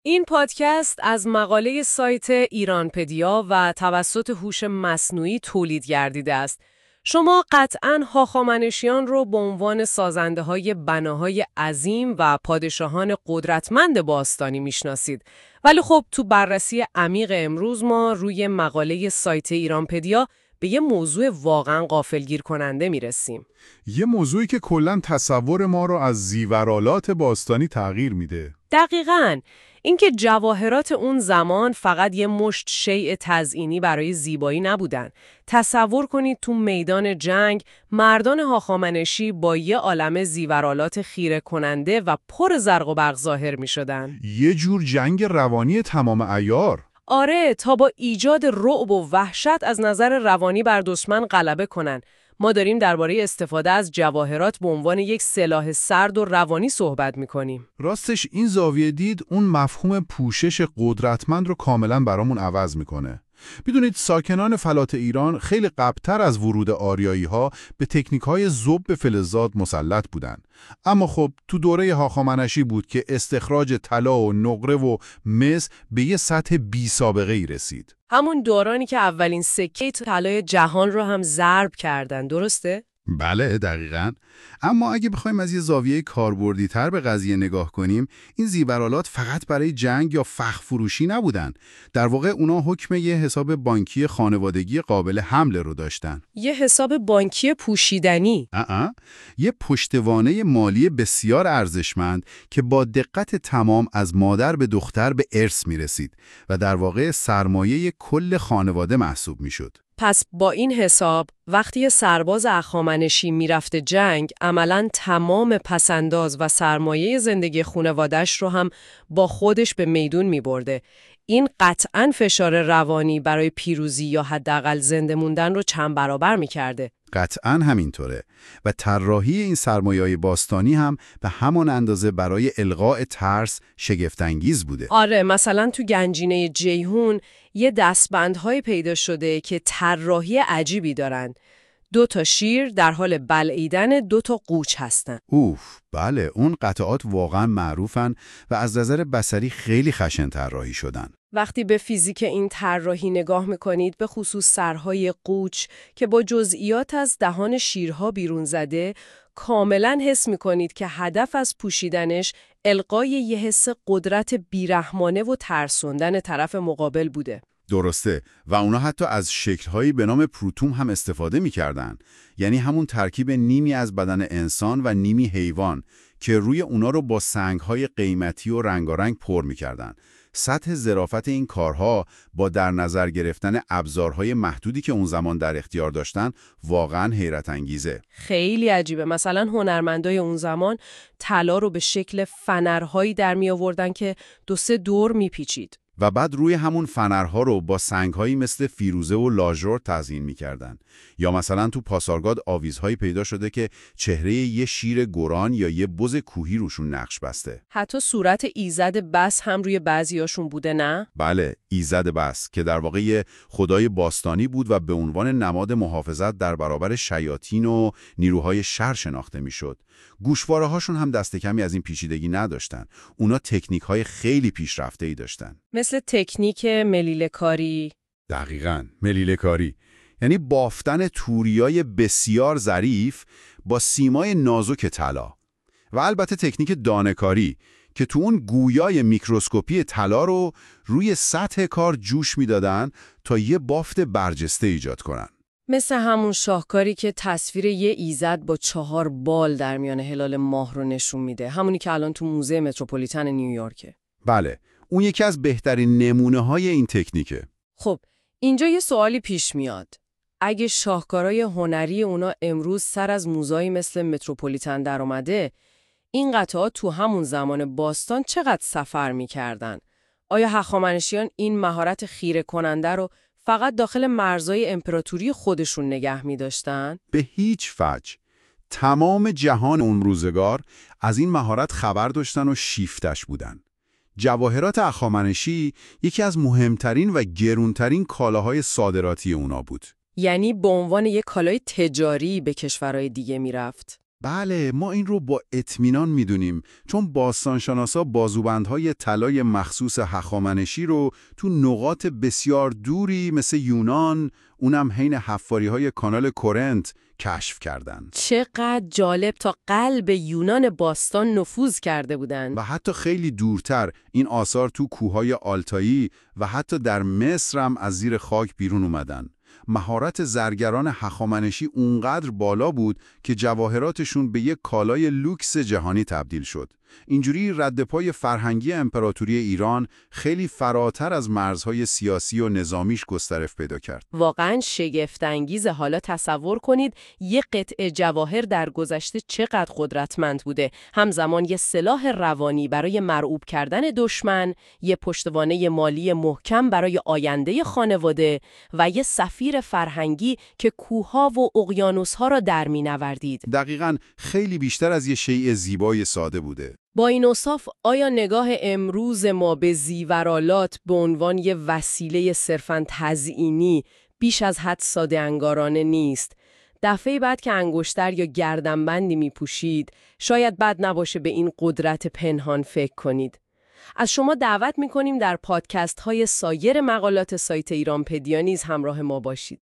این پادکست از مقاله سایت ایرانپدیا و توسط هوش مصنوعی تولید گردیده است. شما قطعاً هخامنشیان رو به عنوان سازنده‌های بناهای عظیم و پادشاهان قدرتمند باستانی میشناسید. ولی خب تو بررسی عمیق امروز ما روی مقاله سایت ایرانپدیا به یه موضوع واقعاً غافلگیر کننده میرسیم. یه موضوعی که کلاً تصور ما رو از زیورآلات باستانی تغییر میده. دقیقاً. اینکه جواهرات اون زمان فقط یه مشت شیء تزئینی برای زیبایی نبودن. تصور کنید تو میدان جنگ مردان هخامنشی با یه عالمه زیورآلات خیره کننده و پر زرق و برق ظاهر می شدن. یه جور جنگ روانی تمام عیار. آره، تا با ایجاد رعب و وحشت از نظر روانی بر دشمن غلبه کنن. ما داریم درباره استفاده از جواهرات به عنوان یک سلاح سرد و روانی صحبت می‌کنیم. راستش این زاویه دید اون مفهوم پوشش قدرتمند رو کاملاً برامون عوض میکنه. بدونید ساکنان فلات ایران خیلی قبل‌تر از ورود آریایی‌ها به تکنیک‌های ذوب فلزات مسلط بودند. اما خب تو دوره هخامنشی بود که استخراج طلا و نقره و مس به یه سطح بی‌سابقه‌ای رسید. همون دورانی که اولین سکه طلای جهان رو هم ضرب کردن، درسته؟ بله دقیقاً. اما اگه بخوایم از یه زاویه کاربردی تر به قضیه نگاه کنیم، این زیورآلات فقط برای جنگ یا فخ فروشی نبودن. در واقع اونا حکم یه حساب بانکی خانوادگی قابل حمل رو داشتن. یه حساب بانکی پوشیدنی. یه پشتوانه مالی بسیار ارزشمند که با دقت تمام از مادر به دختر به ارث میرسید و در واقع سرمایه کل خانواده محسوب میشد. پس با این حساب وقتی یه سرباز هخامنشی میرفته جنگ، عملاً تمام پسنداز و سرمایه زندگی خانواده‌اش رو هم با خودش به میدون میبرده. این قطعاً فشار روانی برای پیروزی یا حداقل زنده موندن رو چند برابر میکرده. قطعاً همینطوره و طراحی این سرمایه‌های باستانی هم به همان اندازه برای القاء ترس شگفت‌انگیز بوده. آره، مثلا تو گنجینه جیهون یه دستبندهای پیدا شده که طراحی عجیبی دارن. 2 شیر در حال بلعیدن 2 قوچ هستن. بله، اون قطعات واقعاً معروفن و از نظر بصری خیلی خشن طراحی شدن. وقتی به فیزیک این طراحی نگاه میکنید، به خصوص سرهای قوچ که با جزئیات از دهان شیرها بیرون زده، کاملاً حس میکنید که هدف از پوشیدنش القای یه حس قدرت بیرحمانه و ترسوندن طرف مقابل بوده. درسته، و اونا حتی از شکل‌هایی به نام پروتوم هم استفاده می‌کردن. یعنی همون ترکیب نیمی از بدن انسان و نیمی حیوان که روی اونا رو با سنگ‌های قیمتی و رنگارنگ پر می‌کردن. سطح ظرافت این کارها با در نظر گرفتن ابزارهای محدودی که اون زمان در اختیار داشتن واقعاً حیرت انگیزه. خیلی عجیبه. مثلا هنرمندای اون زمان طلا رو به شکل فنرهایی در می آوردن که 2-3 دور میپیچید. و بعد روی همون فنرها رو با سنگ‌هایی مثل فیروزه و لاژورت تزیین می‌کردن. یا مثلا تو پاسارگاد آویزهایی پیدا شده که چهره یه شیر گران یا یه بز کوهی روشون نقش بسته. حتی صورت ایزد بس هم روی بعضیاشون بوده، نه؟ بله، ایزد بس که در واقع یه خدای باستانی بود و به عنوان نماد محافظت در برابر شیاطین و نیروهای شر شناخته می‌شد. گوشواره‌هاشون هم دست کمی از این پیچیدگی نداشتن. اونا تکنیک‌های خیلی پیشرفته‌ای داشتن. مثل تکنیک ملیله کاری. دقیقاً، ملیله کاری. یعنی بافتن توریای بسیار ظریف با سیمای نازک طلا. و البته تکنیک دانه‌کاری که تو اون گویای میکروسکوپی طلا رو روی سطح کار جوش میدادن تا یه بافت برجسته ایجاد کنن. مثل همون شاهکاری که تصویر یه ایزد با 4 بال در میان هلال ماه رو نشون میده. همونی که الان تو موزه متروپولیتن نیویورکه. بله، اون یکی از بهترین نمونه‌های این تکنیکه. خب، اینجا یه سوالی پیش میاد. اگه شاهکارهای هنری اونا امروز سر از موزه‌ای مثل متروپولیتن در اومده، این قطعات تو همون زمان باستان چقدر سفر می‌کردن؟ آیا هخامنشیان این مهارت خیره کننده رو فقط داخل مرزهای امپراتوری خودشون نگه می‌داشتن؟ به هیچ وجه. تمام جهان اون روزگار از این مهارت خبر داشتن و شیفتش بودن. جواهرات هخامنشی یکی از مهمترین و گرونترین کالاهای صادراتی اونا بود. یعنی به عنوان یک کالای تجاری به کشورهای دیگه میرفت. بله، ما این رو با اطمینان میدونیم، چون باستانشناسا بازوبندهای طلای مخصوص هخامنشی رو تو نقاط بسیار دوری مثل یونان، اونم حین حفاری‌های کانال کورنت کشف کردن. چقدر جالب، تا قلب یونان باستان نفوذ کرده بودن. و حتی خیلی دورتر این آثار تو کوههای آلتایی و حتی در مصر هم از زیر خاک بیرون اومدن. مهارت زرگران هخامنشی اونقدر بالا بود که جواهراتشون به یک کالای لوکس جهانی تبدیل شد. اینجوری ردپای فرهنگی امپراتوری ایران خیلی فراتر از مرزهای سیاسی و نظامیش گسترش پیدا کرد. واقعاً شگفت‌انگیزه. حالا تصور کنید یه قطعه جواهر در گذشته چقدر قدرتمند بوده. همزمان یه سلاح روانی برای مرعوب کردن دشمن، یه پشتوانه مالی محکم برای آینده خانواده و یه سفیر فرهنگی که کوه‌ها و اقیانوس‌ها را در می‌نوردید. دقیقاً خیلی بیشتر از یه شیء زیبای ساده بوده. با این اوصاف آیا نگاه امروز ما به زیورآلات به عنوان یه وسیله صرفاً تزئینی بیش از حد ساده انگارانه نیست؟ دفعه بعد که انگشتر یا گردنبندی میپوشید، شاید بد نباشه به این قدرت پنهان فکر کنید. از شما دعوت میکنیم در پادکست های سایر مقالات سایت ایرانپدیا نیز همراه ما باشید.